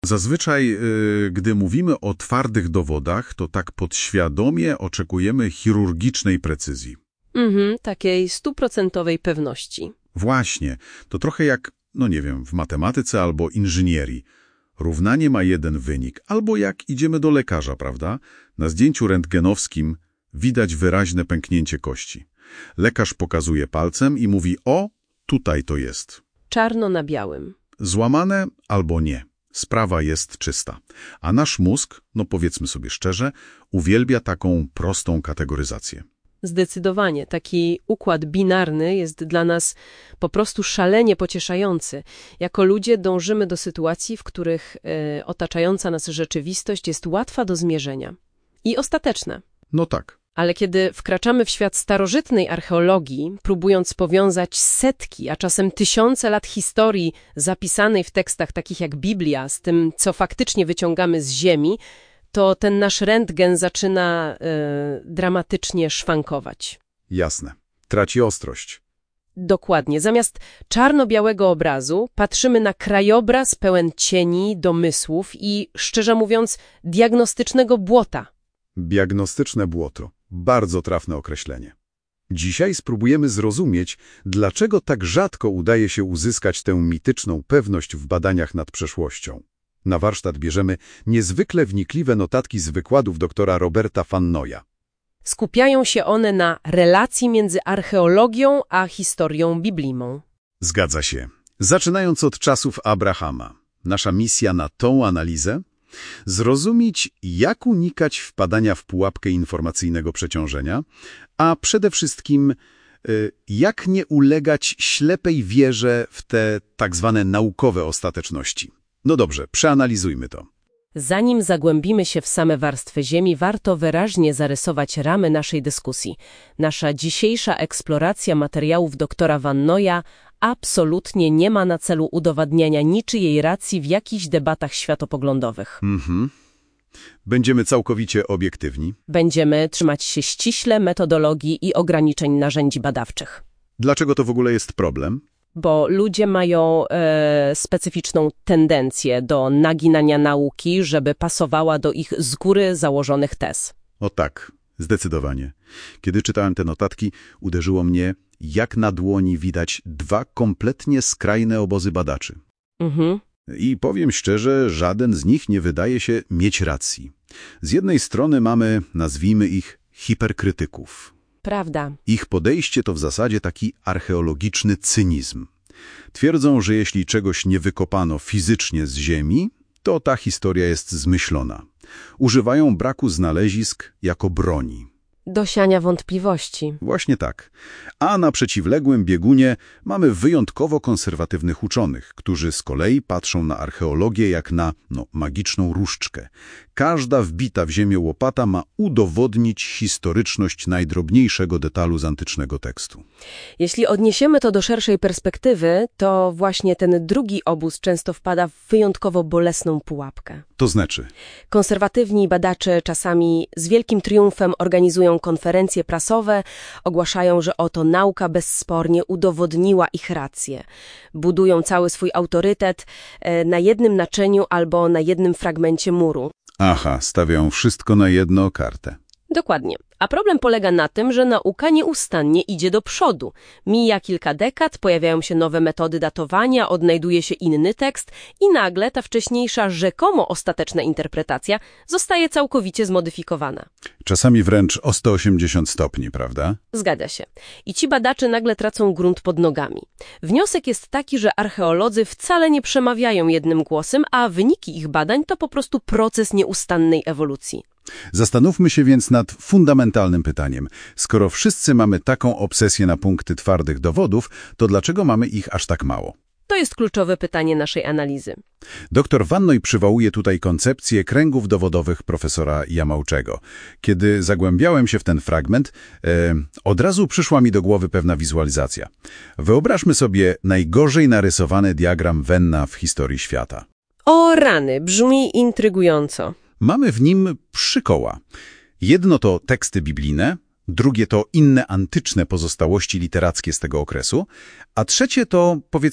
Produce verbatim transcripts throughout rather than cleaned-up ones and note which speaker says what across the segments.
Speaker 1: Zazwyczaj, yy, gdy mówimy o twardych dowodach, to tak podświadomie oczekujemy chirurgicznej precyzji.
Speaker 2: Mhm, takiej stuprocentowej pewności.
Speaker 1: Właśnie, to trochę jak, no nie wiem, w matematyce albo inżynierii. Równanie ma jeden wynik, albo jak idziemy do lekarza, prawda? Na zdjęciu rentgenowskim widać wyraźne pęknięcie kości. Lekarz pokazuje palcem i mówi: o, tutaj to jest.
Speaker 2: Czarno na białym.
Speaker 1: Złamane albo nie. Sprawa jest czysta. A nasz mózg, no powiedzmy sobie szczerze, uwielbia taką prostą kategoryzację.
Speaker 2: Zdecydowanie. Taki układ binarny jest dla nas po prostu szalenie pocieszający. Jako ludzie dążymy do sytuacji, w których y, otaczająca nas rzeczywistość jest łatwa do zmierzenia i ostateczna.
Speaker 1: No tak.
Speaker 2: Ale kiedy wkraczamy w świat starożytnej archeologii, próbując powiązać setki, a czasem tysiące lat historii zapisanej w tekstach takich jak Biblia z tym, co faktycznie wyciągamy z ziemi, to ten nasz rentgen zaczyna y, dramatycznie szwankować.
Speaker 1: Jasne. Traci ostrość.
Speaker 2: Dokładnie. Zamiast czarno-białego obrazu patrzymy na krajobraz pełen cieni, domysłów i, szczerze mówiąc, diagnostycznego błota.
Speaker 1: Diagnostyczne błoto. Bardzo trafne określenie. Dzisiaj spróbujemy zrozumieć, dlaczego tak rzadko udaje się uzyskać tę mityczną pewność w badaniach nad przeszłością. Na warsztat bierzemy niezwykle wnikliwe notatki z wykładów doktora Roberta Fannoya.
Speaker 2: Skupiają się one na relacji między archeologią a historią biblijną.
Speaker 1: Zgadza się. Zaczynając od czasów Abrahama. Nasza misja na tą analizę? Zrozumieć, jak unikać wpadania w pułapkę informacyjnego przeciążenia, a przede wszystkim y, jak nie ulegać ślepej wierze w te tak zwane naukowe ostateczności. No dobrze, przeanalizujmy to.
Speaker 2: Zanim zagłębimy się w same warstwy Ziemi, warto wyraźnie zarysować ramy naszej dyskusji. Nasza dzisiejsza eksploracja materiałów doktora Fannoya absolutnie nie ma na celu udowadniania niczyjej racji w jakichś debatach światopoglądowych.
Speaker 1: Mhm. Będziemy całkowicie obiektywni.
Speaker 2: Będziemy trzymać się ściśle metodologii i ograniczeń narzędzi badawczych.
Speaker 1: Dlaczego to w ogóle jest problem?
Speaker 2: Bo ludzie mają e, specyficzną tendencję do naginania nauki, żeby pasowała do ich z góry założonych tez.
Speaker 1: O tak, zdecydowanie. Kiedy czytałem te notatki, uderzyło mnie, jak na dłoni widać dwa kompletnie skrajne obozy badaczy.
Speaker 2: Mhm.
Speaker 1: I powiem szczerze, żaden z nich nie wydaje się mieć racji. Z jednej strony mamy, nazwijmy ich, hiperkrytyków.
Speaker 2: Prawda.
Speaker 1: Ich podejście to w zasadzie taki archeologiczny cynizm. Twierdzą, że jeśli czegoś nie wykopano fizycznie z ziemi, to ta historia jest zmyślona. Używają braku znalezisk jako broni.
Speaker 2: Do siania wątpliwości.
Speaker 1: Właśnie tak. A na przeciwległym biegunie mamy wyjątkowo konserwatywnych uczonych, którzy z kolei patrzą na archeologię jak na no, magiczną różdżkę. Każda wbita w ziemię łopata ma udowodnić historyczność najdrobniejszego detalu z antycznego tekstu.
Speaker 2: Jeśli odniesiemy to do szerszej perspektywy, to właśnie ten drugi obóz często wpada w wyjątkowo bolesną pułapkę.
Speaker 1: To znaczy?
Speaker 2: Konserwatywni badacze czasami z wielkim triumfem organizują konferencje prasowe, ogłaszają, że oto nauka bezspornie udowodniła ich rację. Budują cały swój autorytet na jednym naczyniu albo na jednym fragmencie muru.
Speaker 1: Aha, stawiają wszystko na jedną kartę.
Speaker 2: Dokładnie. A problem polega na tym, że nauka nieustannie idzie do przodu. Mija kilka dekad, pojawiają się nowe metody datowania, odnajduje się inny tekst i nagle ta wcześniejsza rzekomo ostateczna interpretacja zostaje całkowicie zmodyfikowana.
Speaker 1: Czasami wręcz o sto osiemdziesiąt stopni, prawda?
Speaker 2: Zgadza się. I ci badacze nagle tracą grunt pod nogami. Wniosek jest taki, że archeolodzy wcale nie przemawiają jednym głosem, a wyniki ich badań to po prostu proces nieustannej ewolucji.
Speaker 1: Zastanówmy się więc nad fundamentalnym pytaniem. Skoro wszyscy mamy taką obsesję na punkty twardych dowodów, to dlaczego mamy ich aż tak mało?
Speaker 2: To jest kluczowe pytanie naszej analizy.
Speaker 1: Doktor Fannoy przywołuje tutaj koncepcję kręgów dowodowych profesora Yamauchiego. Kiedy zagłębiałem się w ten fragment, e, od razu przyszła mi do głowy pewna wizualizacja. Wyobraźmy sobie najgorzej narysowany diagram Venna w historii świata.
Speaker 2: O rany, brzmi intrygująco.
Speaker 1: Mamy w nim trzy koła. Jedno to teksty biblijne, drugie to inne antyczne pozostałości literackie z tego okresu, a trzecie to, powiedzmy,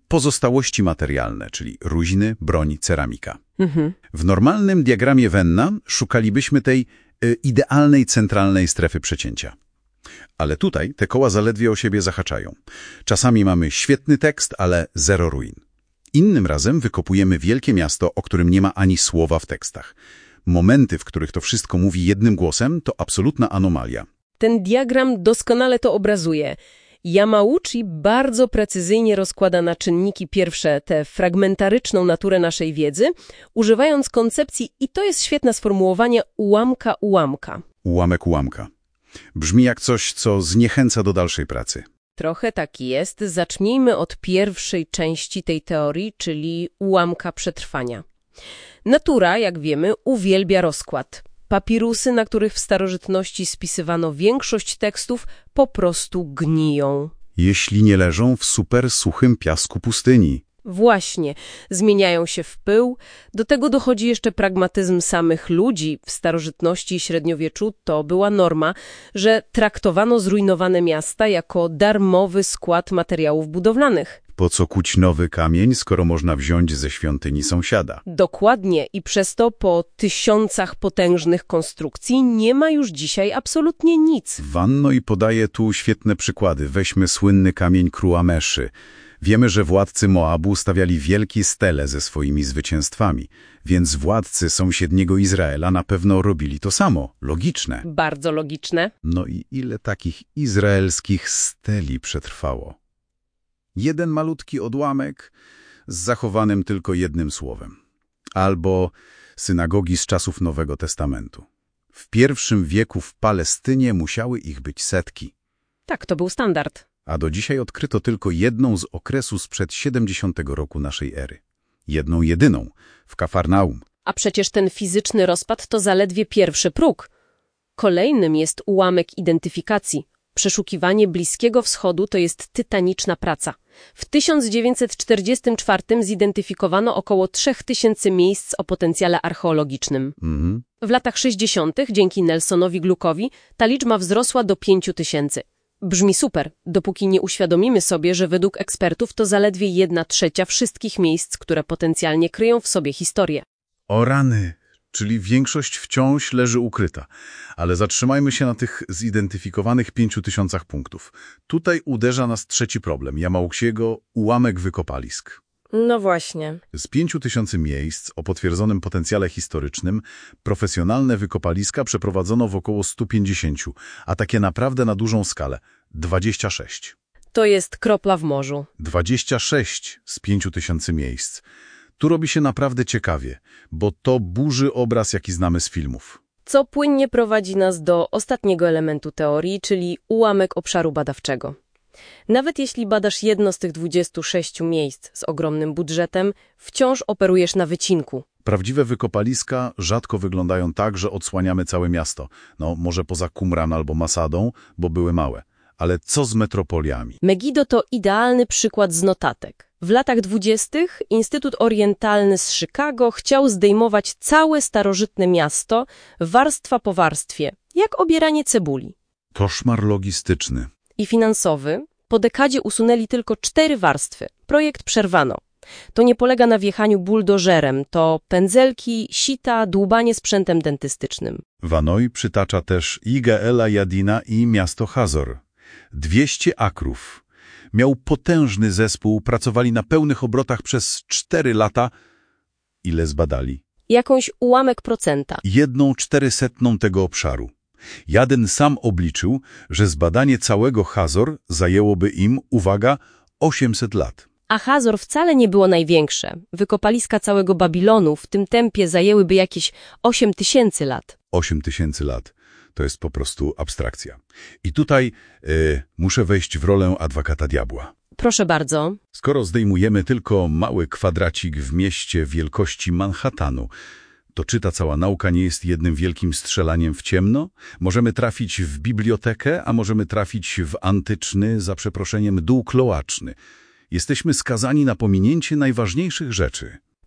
Speaker 1: pozostałości materialne, czyli ruiny, broń, ceramika.
Speaker 2: Mhm.
Speaker 1: W normalnym diagramie Venna szukalibyśmy tej y, idealnej centralnej strefy przecięcia. Ale tutaj te koła zaledwie o siebie zahaczają. Czasami mamy świetny tekst, ale zero ruin. Innym razem wykopujemy wielkie miasto, o którym nie ma ani słowa w tekstach. Momenty, w których to wszystko mówi jednym głosem, to absolutna anomalia.
Speaker 2: Ten diagram doskonale to obrazuje. Yamauchi bardzo precyzyjnie rozkłada na czynniki pierwsze tę fragmentaryczną naturę naszej wiedzy, używając koncepcji, i to jest świetne sformułowanie, ułamka ułamka.
Speaker 1: Ułamek ułamka. Brzmi jak coś, co zniechęca do dalszej pracy.
Speaker 2: Trochę tak jest. Zacznijmy od pierwszej części tej teorii, czyli ułamka przetrwania. Natura, jak wiemy, uwielbia rozkład. Papirusy, na których w starożytności spisywano większość tekstów, po prostu gniją.
Speaker 1: Jeśli nie leżą w super suchym piasku pustyni.
Speaker 2: Właśnie, zmieniają się w pył. Do tego dochodzi jeszcze pragmatyzm samych ludzi. W starożytności i średniowieczu to była norma, że traktowano zrujnowane miasta jako darmowy skład materiałów budowlanych.
Speaker 1: Po co kuć nowy kamień, skoro można wziąć ze świątyni sąsiada?
Speaker 2: Dokładnie i przez to po tysiącach potężnych konstrukcji nie ma już dzisiaj absolutnie nic.
Speaker 1: Wanno i podaje tu świetne przykłady. Weźmy słynny kamień Kruameszy. Wiemy, że władcy Moabu stawiali wielkie stele ze swoimi zwycięstwami, więc władcy sąsiedniego Izraela na pewno robili to samo. Logiczne.
Speaker 2: Bardzo logiczne.
Speaker 1: No i ile takich izraelskich steli przetrwało? Jeden malutki odłamek z zachowanym tylko jednym słowem. Albo synagogi z czasów Nowego Testamentu. W pierwszym wieku w Palestynie musiały ich być setki.
Speaker 2: Tak, to był standard.
Speaker 1: A do dzisiaj odkryto tylko jedną z okresu sprzed siedemdziesiątego roku naszej ery. Jedną jedyną, w Kafarnaum.
Speaker 2: A przecież ten fizyczny rozpad to zaledwie pierwszy próg. Kolejnym jest ułamek identyfikacji. Przeszukiwanie Bliskiego Wschodu to jest tytaniczna praca. W tysiąc dziewięćset czterdziestym czwartym zidentyfikowano około trzech tysięcy miejsc o potencjale archeologicznym.
Speaker 1: Mhm.
Speaker 2: W latach sześćdziesiątych dzięki Nelsonowi Gluckowi ta liczba wzrosła do pięciu tysięcy. Brzmi super, dopóki nie uświadomimy sobie, że według ekspertów to zaledwie jedna trzecia wszystkich miejsc, które potencjalnie kryją w sobie historię.
Speaker 1: O rany, czyli większość wciąż leży ukryta. Ale zatrzymajmy się na tych zidentyfikowanych pięciu tysiącach punktów. Tutaj uderza nas trzeci problem, Yamauchiego ułamek wykopalisk.
Speaker 2: No właśnie.
Speaker 1: Z pięciu tysięcy miejsc o potwierdzonym potencjale historycznym profesjonalne wykopaliska przeprowadzono w około stu pięćdziesięciu, a takie naprawdę na dużą skalę – dwadzieścia sześć.
Speaker 2: To jest kropla w morzu.
Speaker 1: dwadzieścia sześć z pięciu tysięcy miejsc. Tu robi się naprawdę ciekawie, bo to burzy obraz, jaki znamy z filmów.
Speaker 2: Co płynnie prowadzi nas do ostatniego elementu teorii, czyli ułamek obszaru badawczego. Nawet jeśli badasz jedno z tych dwudziestu sześciu miejsc z ogromnym budżetem, wciąż operujesz na wycinku.
Speaker 1: Prawdziwe wykopaliska rzadko wyglądają tak, że odsłaniamy całe miasto. No, może poza Qumran albo Masadą, bo były małe. Ale co z metropoliami?
Speaker 2: Megiddo to idealny przykład z notatek. W latach dwudziestych Instytut Orientalny z Chicago chciał zdejmować całe starożytne miasto warstwa po warstwie, jak obieranie cebuli.
Speaker 1: Koszmar logistyczny.
Speaker 2: I finansowy. Po dekadzie usunęli tylko cztery warstwy. Projekt przerwano. To nie polega na wjechaniu buldożerem, to pędzelki, sita, dłubanie sprzętem dentystycznym.
Speaker 1: Vannoy przytacza też Igaela Yadina i miasto Hazor. dwieście akrów. Miał potężny zespół, pracowali na pełnych obrotach przez cztery lata. Ile zbadali?
Speaker 2: Jakąś ułamek procenta.
Speaker 1: Jedną czterysetną tego obszaru. Jadyn sam obliczył, że zbadanie całego Hazor zajęłoby im, uwaga, osiemset lat.
Speaker 2: A Hazor wcale nie było największe. Wykopaliska całego Babilonu w tym tempie zajęłyby jakieś osiem tysięcy lat.
Speaker 1: osiem tysięcy lat. To jest po prostu abstrakcja. I tutaj y, muszę wejść w rolę adwokata diabła.
Speaker 2: Proszę bardzo.
Speaker 1: Skoro zdejmujemy tylko mały kwadracik w mieście wielkości Manhattanu, to czy ta cała nauka nie jest jednym wielkim strzelaniem w ciemno? Możemy trafić w bibliotekę, a możemy trafić w antyczny, za przeproszeniem, dół kloaczny. Jesteśmy skazani na pominięcie najważniejszych rzeczy.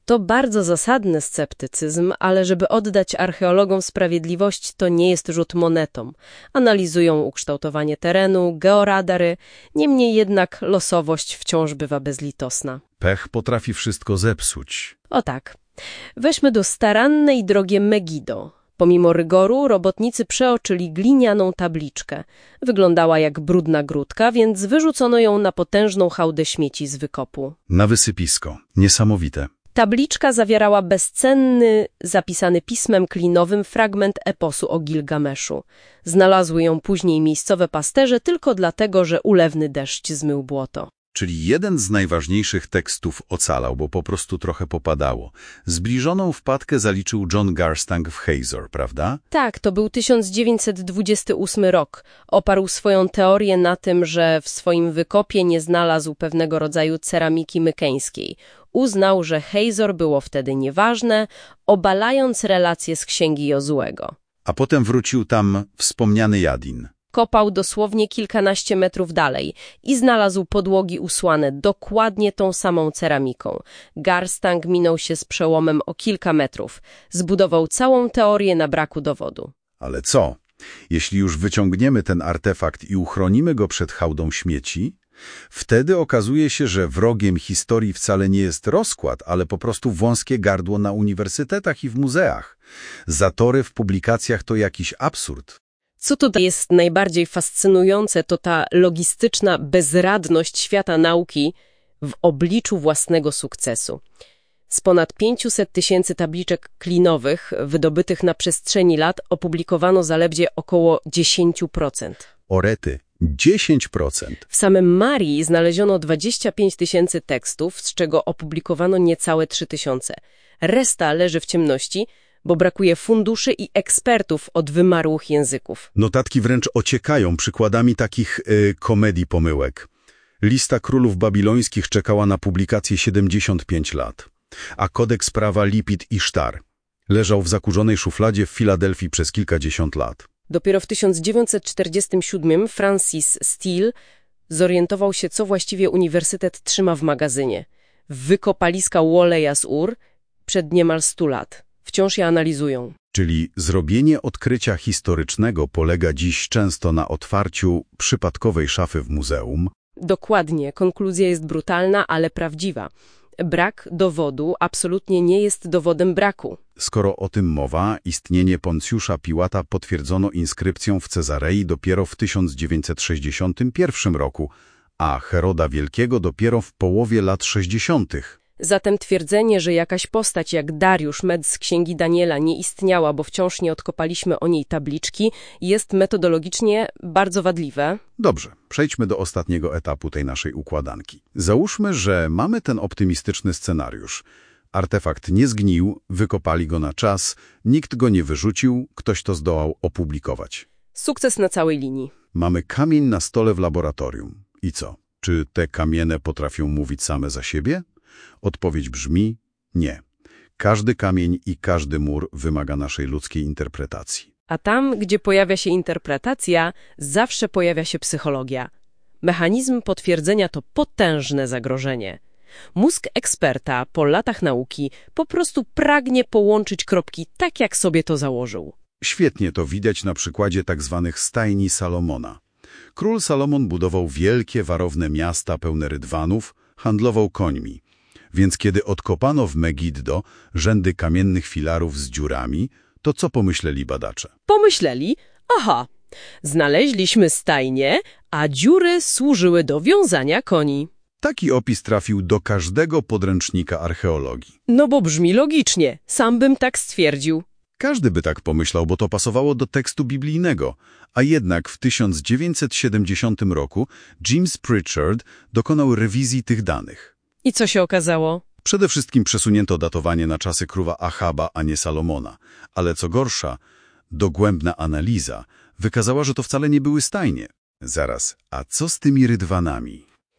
Speaker 2: To bardzo zasadny sceptycyzm, ale żeby oddać archeologom sprawiedliwość, to nie jest rzut monetą. Analizują ukształtowanie terenu, georadary, niemniej jednak losowość wciąż bywa bezlitosna.
Speaker 1: Pech potrafi wszystko zepsuć.
Speaker 2: O tak. Weźmy do starannej drogie Megiddo. Pomimo rygoru robotnicy przeoczyli glinianą tabliczkę. Wyglądała jak brudna grudka, więc wyrzucono ją na potężną hałdę śmieci z wykopu.
Speaker 1: Na wysypisko. Niesamowite.
Speaker 2: Tabliczka zawierała bezcenny, zapisany pismem klinowym fragment eposu o Gilgameszu. Znalazły ją później miejscowe pasterze tylko dlatego, że ulewny deszcz zmył błoto.
Speaker 1: Czyli jeden z najważniejszych tekstów ocalał, bo po prostu trochę popadało. Zbliżoną wpadkę zaliczył John Garstang w Hazor, prawda?
Speaker 2: Tak, to był tysiąc dziewięćset dwudziesty ósmy rok. Oparł swoją teorię na tym, że w swoim wykopie nie znalazł pewnego rodzaju ceramiki mykeńskiej. Uznał, że Hazor było wtedy nieważne, obalając relacje z księgi Jozuego.
Speaker 1: A potem wrócił tam wspomniany Jadin.
Speaker 2: Kopał dosłownie kilkanaście metrów dalej i znalazł podłogi usłane dokładnie tą samą ceramiką. Garstang minął się z przełomem o kilka metrów. Zbudował całą teorię na braku dowodu.
Speaker 1: Ale co? Jeśli już wyciągniemy ten artefakt i uchronimy go przed hałdą śmieci, wtedy okazuje się, że wrogiem historii wcale nie jest rozkład, ale po prostu wąskie gardło na uniwersytetach i w muzeach. Zatory w publikacjach to jakiś absurd.
Speaker 2: Co tutaj jest najbardziej fascynujące, to ta logistyczna bezradność świata nauki w obliczu własnego sukcesu. Z ponad pięciuset tysięcy tabliczek klinowych wydobytych na przestrzeni lat opublikowano zaledwie około dziesięć procent.
Speaker 1: O rety, dziesięć procent.
Speaker 2: W samym Marii znaleziono dwadzieścia pięć tysięcy tekstów, z czego opublikowano niecałe trzy tysiące. Reszta leży w ciemności, bo brakuje funduszy i ekspertów od wymarłych języków.
Speaker 1: Notatki wręcz ociekają przykładami takich y, komedii pomyłek. Lista królów babilońskich czekała na publikację siedemdziesiąt pięć lat, a kodeks prawa Lipit i Sztar leżał w zakurzonej szufladzie w Filadelfii przez kilkadziesiąt lat.
Speaker 2: Dopiero w tysiąc dziewięćset czterdziestym siódmym Francis Steele zorientował się, co właściwie uniwersytet trzyma w magazynie. Wykopaliska Wolleya z Ur przed niemal stu lat. Wciąż je analizują.
Speaker 1: Czyli zrobienie odkrycia historycznego polega dziś często na otwarciu przypadkowej szafy w muzeum.
Speaker 2: Dokładnie. Konkluzja jest brutalna, ale prawdziwa. Brak dowodu absolutnie nie jest dowodem braku.
Speaker 1: Skoro o tym mowa, istnienie Poncjusza Piłata potwierdzono inskrypcją w Cezarei dopiero w tysiąc dziewięćset sześćdziesiątym pierwszym roku, a Heroda Wielkiego dopiero w połowie lat sześćdziesiątych.
Speaker 2: Zatem twierdzenie, że jakaś postać jak Dariusz Med z Księgi Daniela nie istniała, bo wciąż nie odkopaliśmy o niej tabliczki, jest metodologicznie bardzo wadliwe.
Speaker 1: Dobrze, przejdźmy do ostatniego etapu tej naszej układanki. Załóżmy, że mamy ten optymistyczny scenariusz. Artefakt nie zgnił, wykopali go na czas, nikt go nie wyrzucił, ktoś to zdołał opublikować.
Speaker 2: Sukces na całej linii.
Speaker 1: Mamy kamień na stole w laboratorium. I co? Czy te kamienie potrafią mówić same za siebie? Odpowiedź brzmi nie. Każdy kamień i każdy mur wymaga naszej ludzkiej interpretacji.
Speaker 2: A tam, gdzie pojawia się interpretacja, zawsze pojawia się psychologia. Mechanizm potwierdzenia to potężne zagrożenie. Mózg eksperta po latach nauki po prostu pragnie połączyć kropki tak, jak sobie to założył.
Speaker 1: Świetnie to widać na przykładzie tak zwanych stajni Salomona. Król Salomon budował wielkie, warowne miasta pełne rydwanów, handlował końmi. Więc kiedy odkopano w Megiddo rzędy kamiennych filarów z dziurami, to co pomyśleli badacze?
Speaker 2: Pomyśleli, aha, znaleźliśmy stajnie, a dziury służyły do wiązania koni.
Speaker 1: Taki opis trafił do każdego podręcznika archeologii.
Speaker 2: No bo brzmi logicznie, sam bym tak stwierdził.
Speaker 1: Każdy by tak pomyślał, bo to pasowało do tekstu biblijnego. A jednak w tysiąc dziewięćset siedemdziesiątym roku James Pritchard dokonał rewizji tych danych.
Speaker 2: I co się okazało?
Speaker 1: Przede wszystkim przesunięto datowanie na czasy króla Achaba, a nie Salomona. Ale co gorsza, dogłębna analiza wykazała, że to wcale nie były stajnie. Zaraz, a co z tymi rydwanami?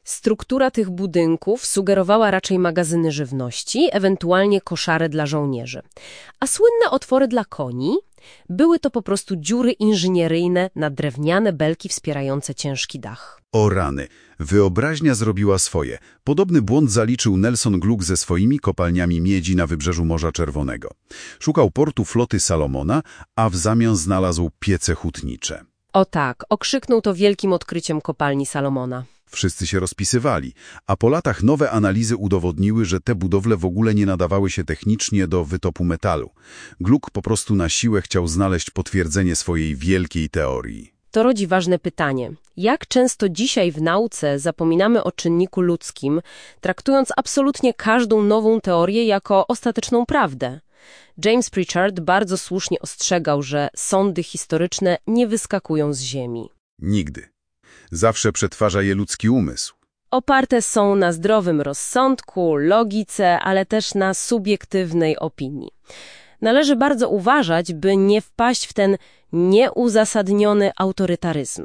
Speaker 2: Struktura tych budynków sugerowała raczej magazyny żywności, ewentualnie koszary dla żołnierzy. A słynne otwory dla koni były to po prostu dziury inżynieryjne na drewniane belki wspierające ciężki dach.
Speaker 1: O rany, wyobraźnia zrobiła swoje. Podobny błąd zaliczył Nelson Gluck ze swoimi kopalniami miedzi na wybrzeżu Morza Czerwonego. Szukał portu floty Salomona, a w zamian znalazł piece hutnicze.
Speaker 2: O tak, okrzyknął to wielkim odkryciem kopalni Salomona.
Speaker 1: Wszyscy się rozpisywali, a po latach nowe analizy udowodniły, że te budowle w ogóle nie nadawały się technicznie do wytopu metalu. Gluck po prostu na siłę chciał znaleźć potwierdzenie swojej wielkiej teorii.
Speaker 2: To rodzi ważne pytanie. Jak często dzisiaj w nauce zapominamy o czynniku ludzkim, traktując absolutnie każdą nową teorię jako ostateczną prawdę? James Pritchard bardzo słusznie ostrzegał, że sądy historyczne nie wyskakują z ziemi.
Speaker 1: Nigdy. Zawsze przetwarza je ludzki umysł.
Speaker 2: Oparte są na zdrowym rozsądku, logice, ale też na subiektywnej opinii. Należy bardzo uważać, by nie wpaść w ten nieuzasadniony autorytaryzm.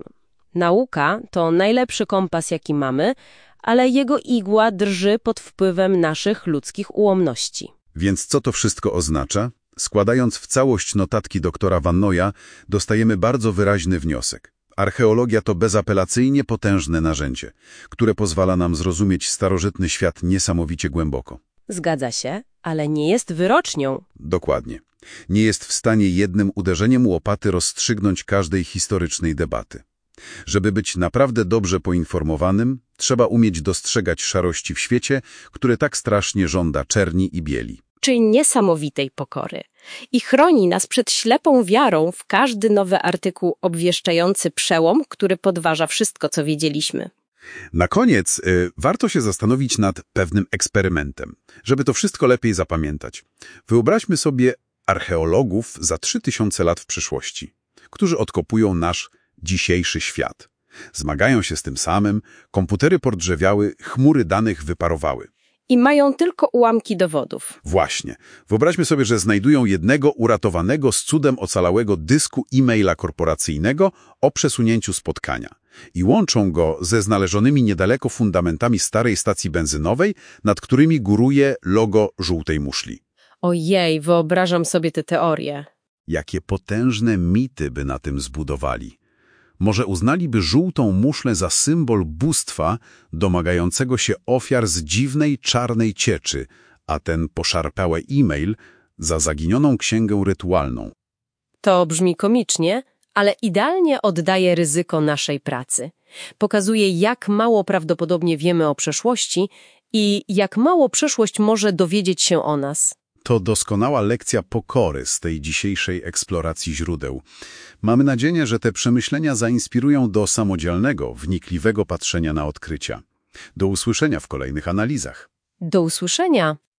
Speaker 2: Nauka to najlepszy kompas, jaki mamy, ale jego igła drży pod wpływem naszych ludzkich ułomności.
Speaker 1: Więc co to wszystko oznacza? Składając w całość notatki doktora Van Noya, dostajemy bardzo wyraźny wniosek. Archeologia to bezapelacyjnie potężne narzędzie, które pozwala nam zrozumieć starożytny świat niesamowicie głęboko.
Speaker 2: Zgadza się, ale nie jest wyrocznią.
Speaker 1: Dokładnie. Nie jest w stanie jednym uderzeniem łopaty rozstrzygnąć każdej historycznej debaty. Żeby być naprawdę dobrze poinformowanym, trzeba umieć dostrzegać szarości w świecie, które tak strasznie żąda czerni i bieli.
Speaker 3: Czyli niesamowitej pokory. I chroni nas przed ślepą wiarą w każdy nowy artykuł obwieszczający przełom, który podważa wszystko, co wiedzieliśmy.
Speaker 1: Na koniec y, warto się zastanowić nad pewnym eksperymentem, żeby to wszystko lepiej zapamiętać. Wyobraźmy sobie archeologów za trzy tysiące lat w przyszłości, którzy odkopują nasz dzisiejszy świat. Zmagają się z tym samym, komputery pordrzewiały, chmury danych wyparowały.
Speaker 3: I mają tylko ułamki dowodów.
Speaker 1: Właśnie. Wyobraźmy sobie, że znajdują jednego uratowanego z cudem ocalałego dysku e-maila korporacyjnego o przesunięciu spotkania i łączą go ze znalezionymi niedaleko fundamentami starej stacji benzynowej, nad którymi góruje logo żółtej muszli.
Speaker 3: Ojej, wyobrażam sobie tę teorię.
Speaker 1: Jakie potężne mity by na tym zbudowali. Może uznaliby żółtą muszlę za symbol bóstwa domagającego się ofiar z dziwnej, czarnej cieczy, a ten poszarpały e-mail za zaginioną księgę rytualną.
Speaker 2: To brzmi komicznie, ale idealnie oddaje ryzyko naszej pracy. Pokazuje, jak mało prawdopodobnie wiemy o przeszłości i jak mało przeszłość może dowiedzieć się o nas.
Speaker 1: To doskonała lekcja pokory z tej dzisiejszej eksploracji źródeł. Mamy nadzieję, że te przemyślenia zainspirują do samodzielnego, wnikliwego patrzenia na odkrycia. Do usłyszenia w kolejnych analizach.
Speaker 2: Do usłyszenia!